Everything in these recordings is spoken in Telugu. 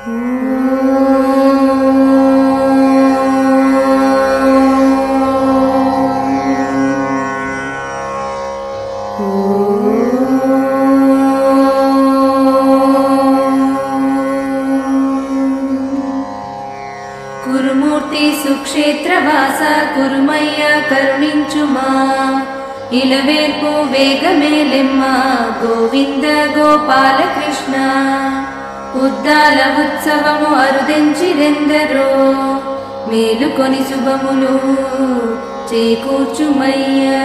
కురుమూర్తి సుక్షేత్రవాస కురుమయ్య కరుణించుమా, ఇలవేర్పు వేగమేలెమ్మ గోవింద గోపాలకృష్ణ. ఉద్దాల ఉత్సవము అరుదెంచిరెందరో, మేలుకొని శుభములు చేకూర్చుమయ్యా.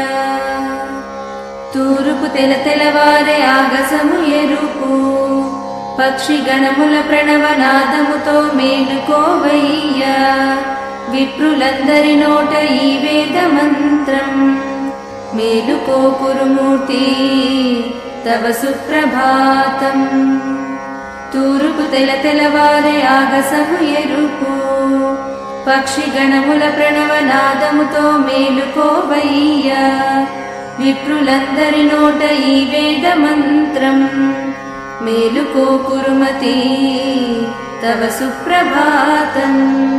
తూరుపు తెలతెలవారే ఆగసము ఎరుపు, పక్షి గణముల ప్రణవనాదముతో మేలుకోవయ్యా. విప్రులందరి నోట ఈ వేద మంత్రం, మేలుకో కురుమూర్తి తవ సుప్రభాతం. తూరుపు తెలతెలవారే ఆగసము ఎరుపు, పక్షి గణముల ప్రణవనాదముతో మేలుకోవయ్యా. విప్రులందరి నోట ఈ వేద మంత్రం, మేలుకో కురుమతి తవ సుప్రభాతం.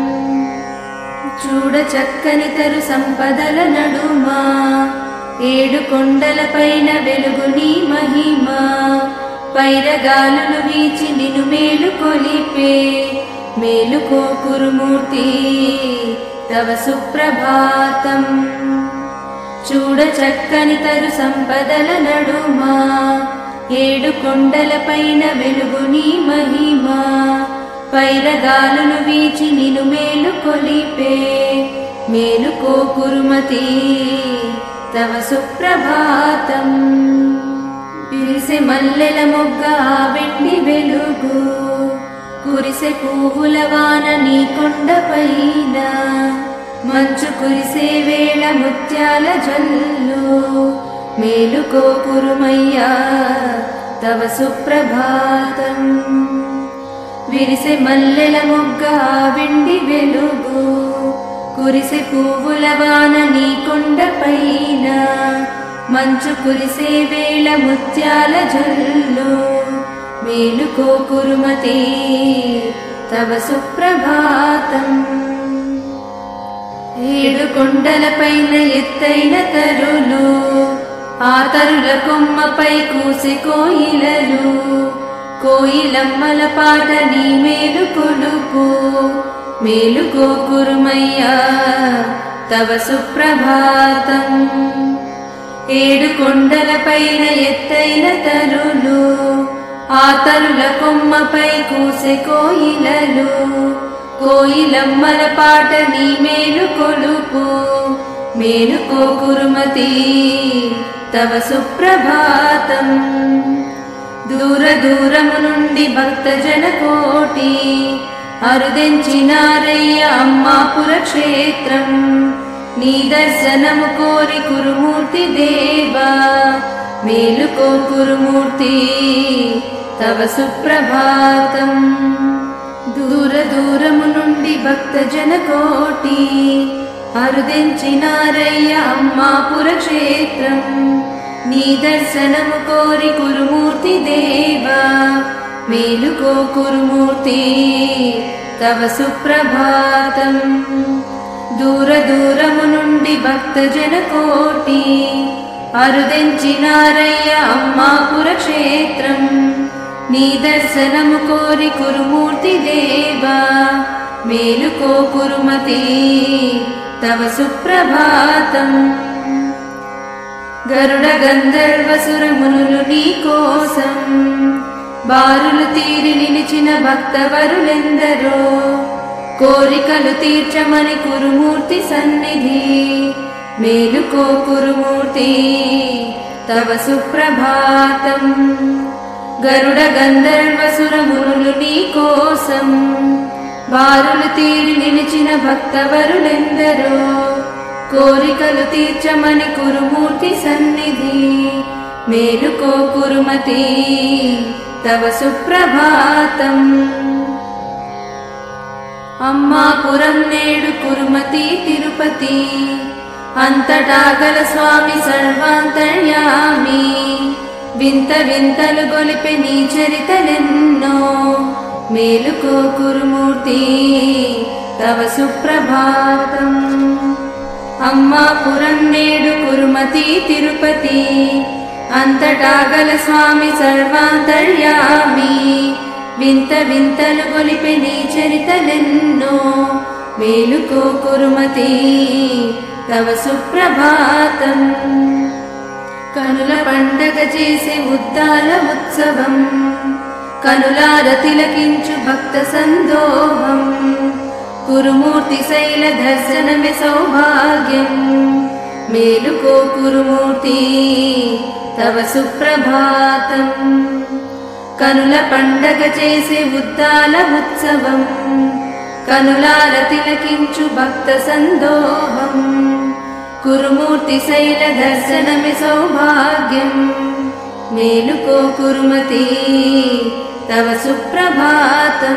చూడ చక్కని తరు సంపదల నడుమా, ఏడు కొండల పైన వెలుగు నీ మహిమ. పైరగాలులు వీచి నిను మేలు కొలిపే, మేలుకో కురుమూర్తి తవ సుప్రభాతం. చూడ చక్కని తరు సంపదల నడుమా, ఏడు కొండల పైన వెలుగు నీ మహిమ. పైరగాలులు వీచి నిను మేలు కొలిపే, మేలుకో కురుమతి తవ సుప్రభాతం. విరిసె మల్లెల మొగ్గ వెండి వెలుగు, కురిసె పువ్వుల వాన నీ కొండపైన. మంచు కురిసే వేళ ముత్యాల జల్లు, మేలుకో కురుమయ్యా తవ సుప్రభాతం. విరిసె మల్లెల మొగ్గ వెండి వెలుగు, కురిసె పువ్వుల వాన నీ కొండపైన. మంచు కురిసే వేళ ముత్యాల జల్లు, మేలుకో కురుమతి తవ సుప్రభాతం. ఏడు కొండల పైన ఎత్తైన తరులు, ఆ తరుల కొమ్మపై కూసె కోయిలలు. కోయిలమ్మల పాట నీ మేలు కొలుపు, మేలుకో కురుమయ్యా తవ సుప్రభాతం. ఏడు కొండల పైన ఎత్తైన తరులు, ఆ తరుల కొమ్మపై కూసె కోయిలలు. కోయిలమ్మల పాట నీ మేలు కొలుపు, మేలుకో కురుమతి తవ సుప్రభాతం. దూర దూరము నుండి భక్తజన కోటి, అరుదెంచినారయ్య అమ్మాపుర క్షేత్రం. నీ దర్శనము కోరి కురుమూర్తి దేవా, మేలుకో కురుమూర్తి తవ సుప్రభాతం. దూర దూరము నుండి భక్తజన కోటి, అరుదెంచినారయ్య అమ్మాపుర క్షేత్రం. నీ దర్శనము కోరి కురుమూర్తి దేవా, మేలుకో కురుమూర్తి తవ సుప్రభాతం. దూర దూరము నుండి భక్తజన కోటి, అరుదెంచినారయ్య అమ్మాపుర క్షేత్రం. నీ దర్శనము కోరి కురుమూర్తి దేవా, మేలుకో కురుమతి తవ సుప్రభాతం. గరుడ గంధర్వసురమునులు నీ కోసం, బారులు తీరి నిలిచిన భక్తవరులెందరో. కోరికలు తీర్చమని కురుమూర్తి సన్నిధి, మేలుకో కురుమూర్తి తవ సుప్రభాతం. గరుడ గంధర్వసురమునులు నీ కోసం, బారులు తీరి నిలిచిన భక్తవరులెందరో. కోరికలు తీర్చమని కురుమూర్తి సన్నిధి, మేలుకో కురుమతి తవ సుప్రభాతం. అమ్మాపురం నేడు కురుమతి తిరుపతి, అంతటా గల స్వామి సర్వాంతర్యామి. వింత వింతలు గొలిపె నీ చరితలెన్నో, మేలుకో కురుమూర్తి తవ సుప్రభాతం. అమ్మాపురం నేడు కురుమతి తిరుపతి, అంతటా గల స్వామి సర్వాంతర్యామి. వింత వింతలు గొలిపె నీ చరితలెన్నో, మేలుకో కురుమతి తవ సుప్రభాతం. కనుల పండగ చేసే ఉద్దాల ఉత్సవం, కనులార తిలకించు భక్త సందోహం. కురుమూర్తి శైల దర్శనమే సౌభాగ్యం, మేలుకో కురుమూర్తి తవ సుప్రభాతం. కనుల పండగ చేసే ఉద్దాల ఉత్సవం, కనులార తిలకించు భక్త సందోహం. కురుమూర్తి శైల దర్శనమే సౌభాగ్యం, మేలుకో కురుమతి తవ సుప్రభాతం.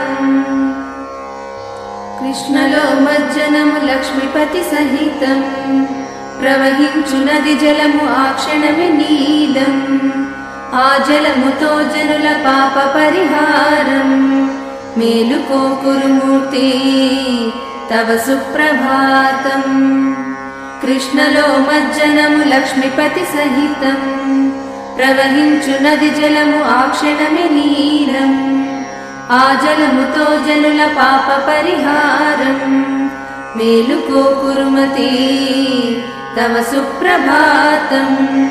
కృష్ణలో మజ్జనము లక్ష్మీపతి సహితం, ప్రవహించు నది జలము ఆ క్షణమే నీలం. ఆ జలముతో జనుల పాప పరిహారం, మేలుకో కురుమూర్తి తవ సుప్రభాతం. కృష్ణలో మజ్జనము లక్ష్మీపతి సహితం, ప్రవహించు నది జలము ఆ క్షణమే నీలం. ఆ జలముతో జనుల పాప పరిహారం, మేలుకో కురుమతి తవ సుప్రభాతం.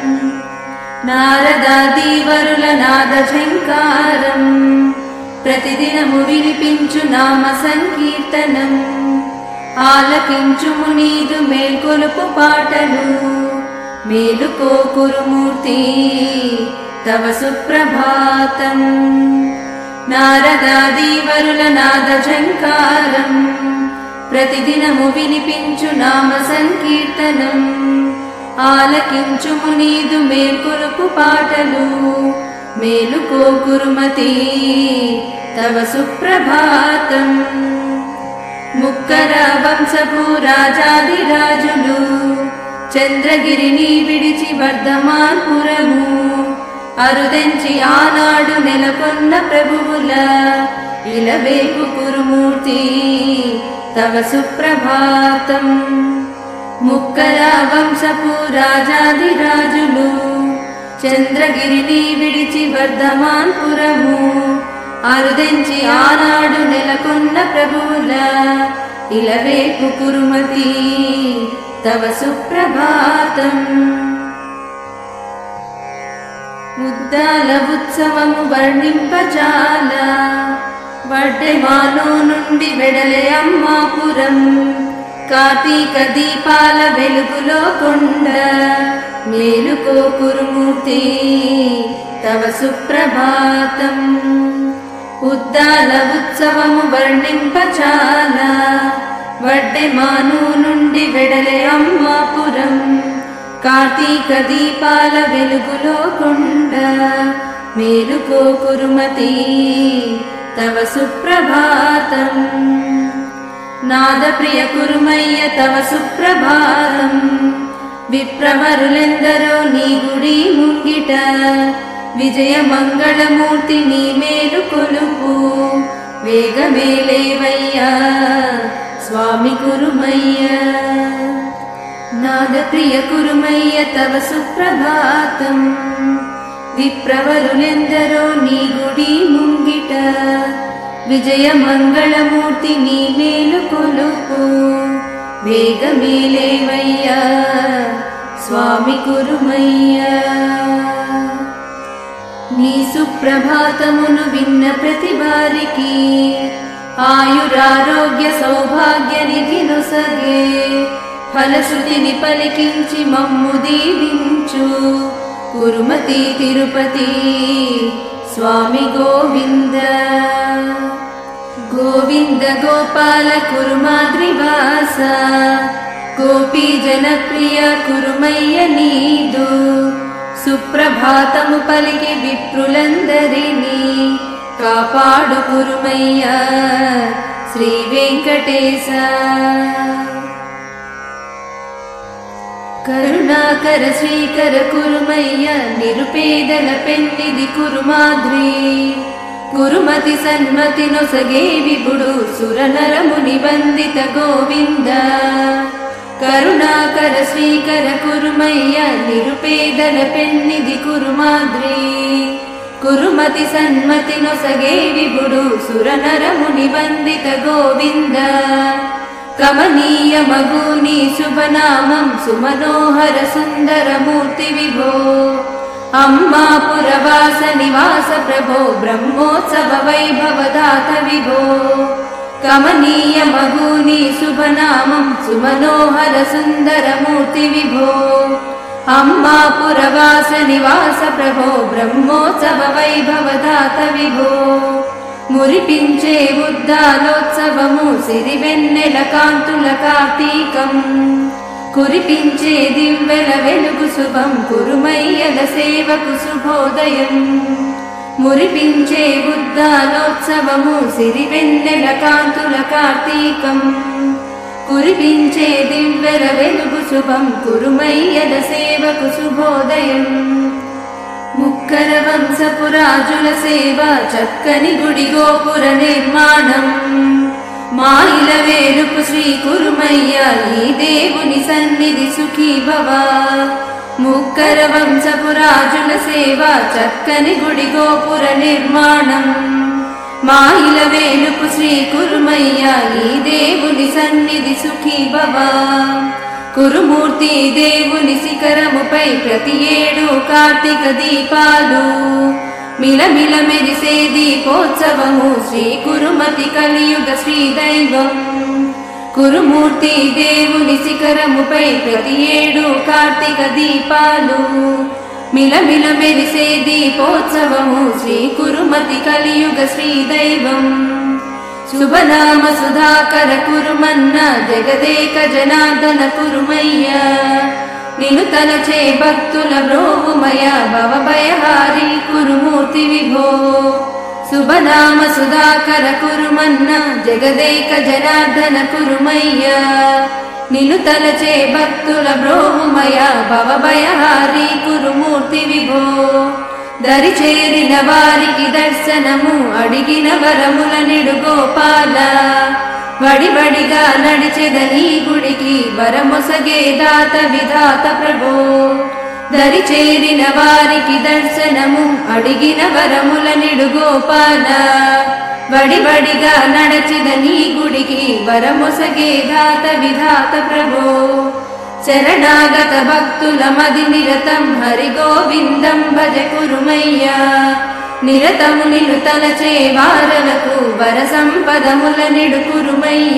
నారదాదీవరుల నాద ఝంకారం, ప్రతిదినము వినిపించు నామ సంకీర్తనం. ఆలకించుము నీదు మేల్కొలుపు పాటలు, మేలుకో కురుమూర్తి తవ సుప్రభాతం. నారదాదీవరుల నాద ఝంకారం, ప్రతిదినము వినిపించు నామ సంకీర్తనం. ఆలకించుము నీదు మేల్కొలుపు పాటలు, మేలుకో కురుమతి తవ సుప్రభాతం. ముక్కర వంశపు రాజాదిరాజులు, చంద్రగిరిని విడిచి వర్ధమాన్పురము. అరుదెంచి ఆనాడు నెలకొన్న ప్రభువుల, ఇలవేపు కురుమూర్తి తవ సుప్రభాతం. ముక్కర వంశపు రాజాదిరాజులు, చంద్రగిరిని విడిచి వర్ధమాన్పురము. అరుదెంచి ఆనాడు నెలకొన్న ప్రభువుల, ఇలవేపు కురుమతి తవ సుప్రభాతం. ముద్దాల ఉత్సవము వర్ణింపజాల, వడ్డెమాలో నుండి వెడలే అమ్మాపురం. కార్తీక దీపాల వెలుగులో కొండ, మేలుకో కురుమూర్తి తవ సుప్రభాతం. ఉద్దాల ఉత్సవము వర్ణింపచాల, వడ్డెమాను నుండి వెడలే అమ్మాపురం. కార్తీక దీపాల వెలుగులో కొండ, మేలుకో కురుమతి తవ సుప్రభాతం. నాద ప్రియ కురుమయ్య తవ సుప్రభాతం. విప్రవరులెందరో నీ గుడి ముంగిట, విజయ మంగళమూర్తి నీ మేలు కొలుపు. వేగమేలేవయ్యా స్వామి కురుమయ్య. నాద ప్రియ కురుమయ్య తవ సుప్రభాతం. విప్రవరులెందరో నీ గుడి ముంగిట, విజయ మంగళమూర్తి నీ మేలు కొలుపు. వేగమేలేవయ్యా స్వామి కురుమయ్య. నీ సుప్రభాతమును విన్న ప్రతి వారికి, ఆయురారోగ్య సౌభాగ్య నిధి నొసగే. ఫలశ్రుతిని పలికించి మమ్ము దీవించు, కురుమతి తిరుపతి స్వామి గోవింద. గోవింద గోపాల కురుమాద్రివాస, గోపీ జనప్రియ కురుమయ్య నీదు. సుప్రభాతము పలికి విప్రులందరినీ, కాపాడు కురుమయ్య శ్రీ వెంకటేశ. కరుణాకర శ్రీకర కురుమయ్య, నిరుపేదల పెన్నిది కురుమాద్రి. కురుమతి సన్మతి నొసగే విపుడు సురనరముని వందిత గోవింద కరుణాకర శ్రీకర కురుమయ్య నిరుపేదల పెన్నిది కురుమాద్రి కురుమతి సన్మతి నొసగే విపుడు సురనరముని వందిత గోవింద కమనీయ మగుని శుభనామం సుమనోహర సుందరమూర్తి విభో అమ్మాపురవాస నివాస ప్రభో బ్రహ్మోత్సవ వైభవదాత విభో కమనీయ మగుని శుభనామం సుమనోహర సుందరమూర్తి విభో అమ్మాపురవాస నివాస ప్రభో బ్రహ్మోత్సవ వైభవదాత విభో మురిపించే ఉద్దాలోత్సవము సిరివెన్నెల కాంతుల కార్తీకం కురిపించే దివ్వెల వెలుగు శుభం కురుమయ్యల సేవకు శుభోదయం మురిపించే ఉద్దాలోత్సవము సిరివెన్నెల కాంతుల కార్తీకం కురిపించే దివ్వెల వెలుగు శుభం కురుమయ్యల సేవకు శుభోదయం ముక్కర వంశపురాజుల సేవ చక్కని గుడి గోపుర నిర్మాణం మాయిల వేలుపు శ్రీ కురుమయ్య ఈ దేవుని సన్నిధి సుఖీ భవ ముక్కర వంశపురాజుల సేవ చక్కని గుడి గోపుర నిర్మాణం మాయిల వేలుపు శ్రీ కురుమయ్య ఈ దేవుని సన్నిధి సుఖీ భవ కురుమూర్తి దేవుని శిఖరముపై ప్రతి ఏడు కార్తీక దీపాలు మిలమిల మెరిసే దీపోత్సవము శ్రీ కురుమతి కలియుగ శ్రీదైవం కురుమూర్తి దేవుని శిఖరముపై ప్రతి ఏడు కార్తీక దీపాలు మిలమిల మెరిసే దీపోత్సవము శ్రీ కురుమతి కలియుగ శ్రీదైవం శుభనామ సుధాకర కురుమన్న జగదేక జనార్దన కురుమయ్య నిను తలచే భక్తుల బ్రోవుమయ భవభయహారి కురుమూర్తి విభో శుభనామ సుధాకర కురుమన్న జగదేక జనార్దన కురుమయ్య నిను తలచే భక్తుల బ్రోవుమయ భవభయహారి కురుమూర్తి విభో దరి చేరిన వారికి దర్శనము అడిగిన వరముల నిడు గోపాల వడివడిగా నడిచెదని గుడికి వరమొసగే దాత విధాత ప్రభో దరి చేరిన వారికి దర్శనము అడిగిన వరముల నిడు గోపాల వడివడిగా నడచెదని గుడికి వరమొసగే దాత విధాత ప్రభో శరణాగత భక్తుల మది నిరతం హరి గోవిందం భజ కురుమయ్య నిరతము నిన్ను తలచే వారలకు వర సంపదముల నిడు కురుమయ్య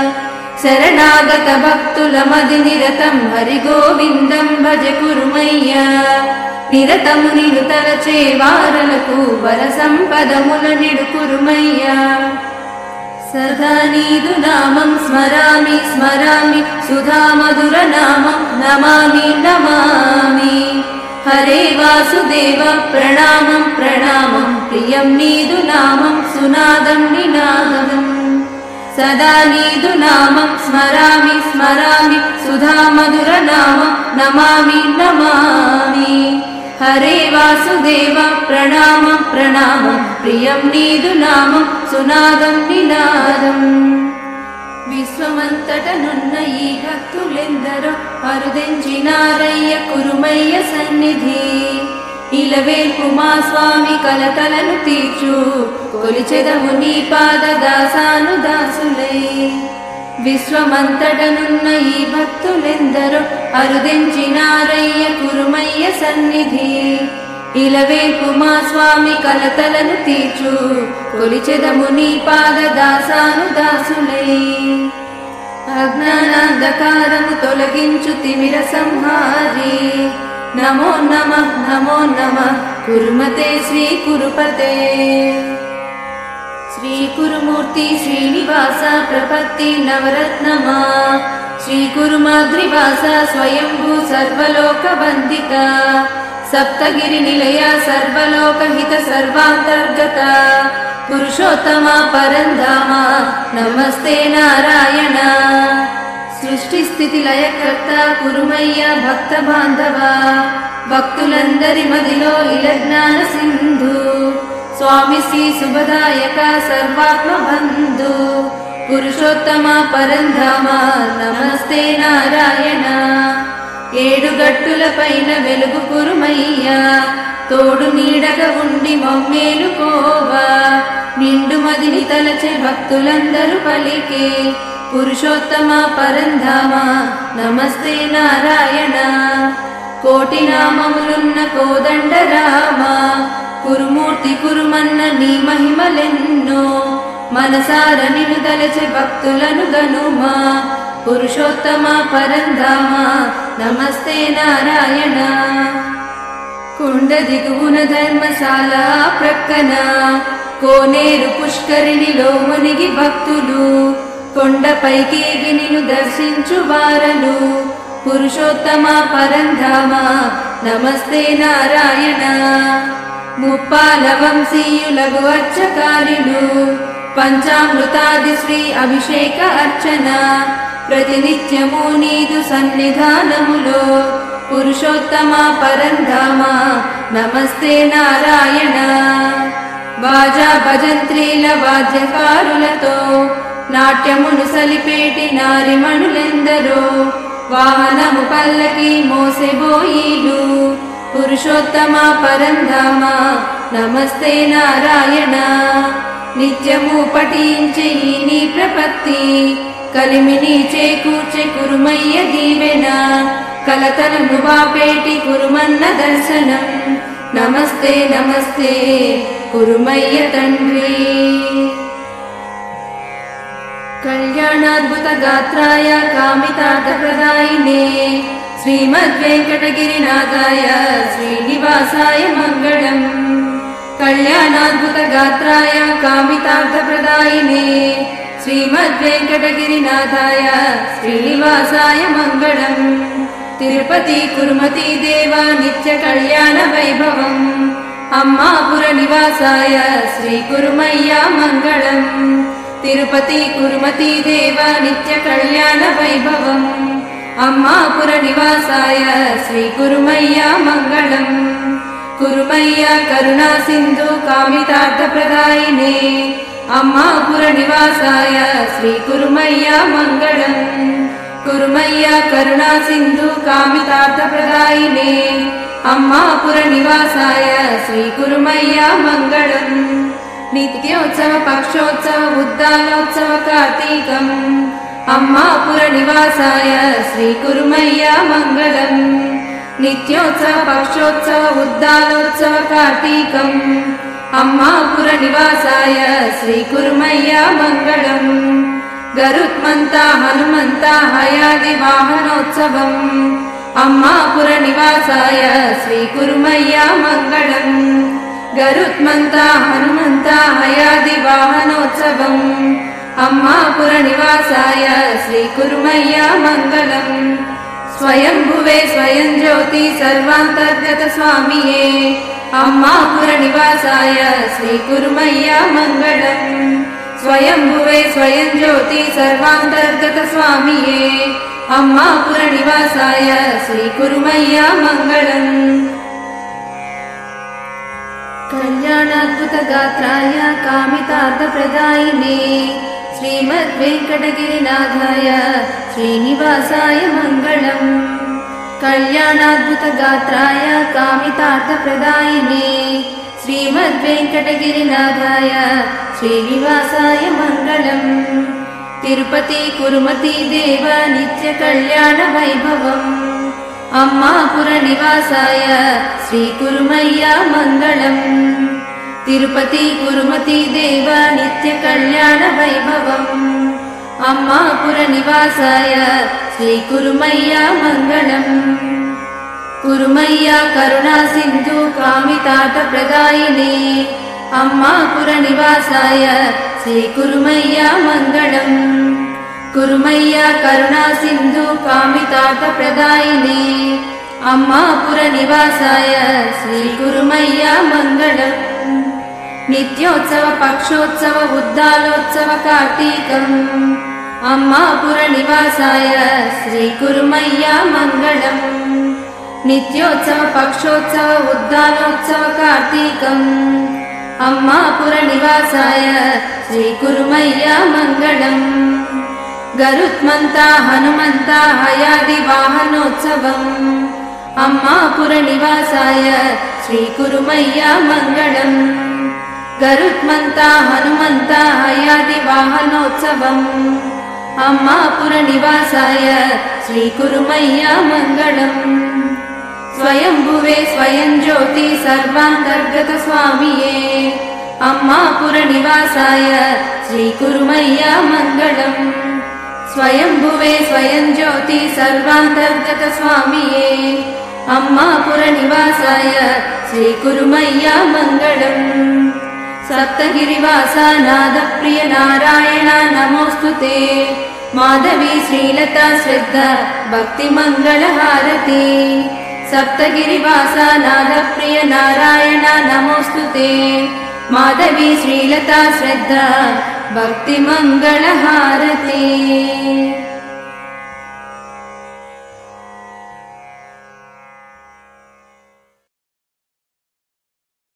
శరణాగత భక్తుల మది నిరతం హరి గోవిందం భజ కురుమయ్య నిరతము నిన్ను తలచే వారలకు వర సంపదముల నిడు కురుమయ్య సదా నీదు నామం స్మరామి స్మరామి సుధా మధుర నామం నమామి నమామి హరే వాసుదేవ ప్రణామం ప్రణామం ప్రియం నీదు నామం సునాదం నినాదం సదా నీదు నామం స్మరామి స్మరామి సుధా మధుర నామం నమామి నమామి హరే వాసుదేవ ప్రణామం ప్రణామం ప్రియం నీదు నామం సునాదం నినాదం విశ్వమంతటనున్న ఈ భక్తులెందరో అరుదెంచినారయ్య కురుమయ్య సన్నిధి ఇలవేల్పు మా స్వామి కలకలను తీర్చు కొలిచెదము నీ పాద దాసాను దాసులై విశ్వమంతటనున్న ఈ భక్తులెందరో అరుదెంచినారయ్య కురుమయ్య సన్నిధి ఇలవేల్పు మా స్వామి కలతలను తీర్చు కొలిచెదము నీ పాద దాసాను దాసులై అజ్ఞానాంధకారము తొలగించు తిమిర సంహారి నమో నమః కురుమతే శ్రీ కురుపతే శ్రీ కురుమూర్తి శ్రీనివాస ప్రపత్తి నవరత్నమా శ్రీ కురుమాద్రివాస స్వయంభూ సర్వలోక వందిత సప్తగిరి నిలయ సర్వలోకహిత సర్వాంతర్గత పురుషోత్తమ పరంధామ నమస్తే నారాయణ సృష్టి స్థితి లయకర్త కురుమయ్య భక్త బాంధవ భక్తులందరి మదిలో ఇల జ్ఞాన సింధు स्वामी श्री शुभदायक सर्वात्मबन्धु पुरुषोत्तम परन्धाम नमस्ते नारायण ఏడుగట్టుల పైన వెలుగు కురుమయ్యా తోడు నీడగా ఉండి మమ్మేలుకోవా నిండు మదిని తలచే భక్తులందరూ పలికే పురుషోత్తమ పరంధామ నమస్తే నారాయణ కోటి నామములున్న కోదండ రామ కురుమూర్తి కురుమన్న నీ మహిమలెన్నో మనసార నిన్ను తలచే భక్తులను గనుమా పురుషోత్తమ పరంధామ నమస్తే నారాయణ కొండ దిగువన ధర్మశాల ప్రక్కన కోనేరు పుష్కరిణిలో మునిగి భక్తులు కొండపైకి ఎగి నిన్ను దర్శించు వారలు పురుషోత్తమ పరంధామ నమస్తే నారాయణ ముప్పాల వంశీయులకు అర్చకారులు పంచామృతాది శ్రీ అభిషేక అర్చన ప్రతినిత్యము నీదు సన్నిధానములో పురుషోత్తమ పరంధామ నమస్తే నారాయణ బాజా భజంత్రీల వాద్యకారులతో నాట్యమును సలిపేటి నారిమణులెందరో వాహనము పల్లకి మోసెబోయిలు పురుషోత్తమ పరంధామ నమస్తే నారాయణ నిత్యము పఠించే నీ ప్రపత్తి కలిమిని చేకూర్చే కురుమయ్య దీవెన కలతలను బాపేటి కురుమన్న దర్శనం నమస్తే నమస్తే కురుమయ్య తండ్రి కళ్యాణాద్భుత గాత్రాయ కామితార్థప్రదాయినే శ్రీమద్వేంకటగిరినాథాయ శ్రీనివాసాయ మంగళం కళ్యాణాద్భుత గాత్రాయ కామితార్థప్రదాయినే శ్రీమద్వేంకటగిరినాథాయ శ్రీనివాసాయ మంగళం తిరుపతి కురుమతి దేవా నిత్య కళ్యాణ వైభవం అమ్మాపుర నివాసాయ శ్రీ కురుమయ్య మంగళం తిరుపతి కురుమతి దేవా నిత్య కళ్యాణ వైభవం అమ్మాపుర నివాసాయ శ్రీ కురుమయ్య మంగళం కురుమయ్య కరుణా సింధు కామితార్థప్రదాయినే అమ్మాపుర నివాసాయ శ్రీ కురుమయ్య మంగళం కురుమయ్య కరుణా సింధు కామితార్థప్రదాయినే అమ్మాపుర నివాసాయ శ్రీ కురుమయ్య మంగళం నిత్యోత్సవ పక్షోత్సవ ఉద్దాలోత్సవ కార్తీకం అమ్మాపుర నివాసాయ శ్రీ కురుమయ్య మంగళం నిత్యోత్సవ పక్షోత్సవ ఉద్దాలోత్సవ కార్తీకం అమ్మాపుర నివాసాయ శ్రీ కురుమయ్య మంగళం గరుత్మంత హనుమంత హయాది వాహనోత్సవం అమ్మాపుర నివాసాయ శ్రీ కురుమయ్య మంగళం గరుత్మంత హనుమంత హయాది వాహనోత్సవం అమ్మాపుర నివాసాయ శ్రీ కురుమయ్య మంగళం స్వయంభువే స్వయం జ్యోతి సర్వాంతర్గత స్వామియే అమ్మాపుర నివాసాయ శ్రీ కురుమయ్య మంగళం స్వయంభువే స్వయం జ్యోతి సర్వాంతర్గత స్వామియే అమ్మాపుర నివాసాయ శ్రీ కురుమయ్య మంగళం కళ్యాణాద్భుత గాత్రాయ కామితార్థప్రదాయినే శ్రీమద్వేంకటగిరినాథాయ శ్రీనివాసాయ మంగళం కళ్యాణాద్భుత గాత్రాయ కామితార్థప్రదాయినే శ్రీమద్వేంకటగిరినాథాయ శ్రీనివాసాయ మంగళం తిరుపతి కురుమతి దేవ నిత్య కళ్యాణ వైభవం అమ్మాపుర నివాసాయ శ్రీ కురుమయ్య మంగళం తిరుపతి కురుమతి దేవ నిత్య కళ్యాణ వైభవం అమ్మాపుర నివాసాయ శ్రీ కురుమయ్య మంగళం కురుమయ్య కరుణా సింధు కామితార్థప్రదాయినే అమ్మాపుర నివాసాయ శ్రీ కురుమయ్య మంగళం కురుమయ్య కరుణా సింధు కామితార్థప్రదాయినే అమ్మాపుర నివాసాయ శ్రీ కురుమయ్య మంగళం నిత్యోత్సవ పక్షోత్సవ ఉద్దాలోత్సవ కార్తీకం అమ్మాపుర నివాసాయ శ్రీ కురుమయ్య మంగళం నిత్యోత్సవ పక్షోత్సవ ఉద్దాలోత్సవ కార్తీకం अम्मापुरनिवासाय श्रीकुरुमय्या मङ्गलम् गरुत्मन्ता हनुमन्ता हयादिवाहनोत्सवम् अम्मापुरनिवासाय श्रीकुरुमय्या मङ्गलम् गरुत्मन्ता हनुमन्ता हयादिवाहनोत्सवम् अम्मापुरनिवासाय श्रीकुरुमय्या मङ्गलम् स्वयंभुवे स्वयं ज्योति सर्वान्तर्गत स्वामिये अम्मापुरनिवासाय श्रीकुरुमय्या मङ्गलम् स्वयंभुवे स्वयं ज्योति सर्वान्तर्गत स्वामिये अम्मापुरनिवासाय श्रीकुरुमय्या मङ्गलम् सप्तगिरिवासा नादप्रिय नारायण नमोऽस्तुते माधवी श्रीलता श्रद्धा भक्तिमङ्गलहारती सप्तगिरिवासा नादप्रिय नारायण नमोऽस्तुते माधवी श्रीलता श्रद्धा भक्तिमङ्गलहारती।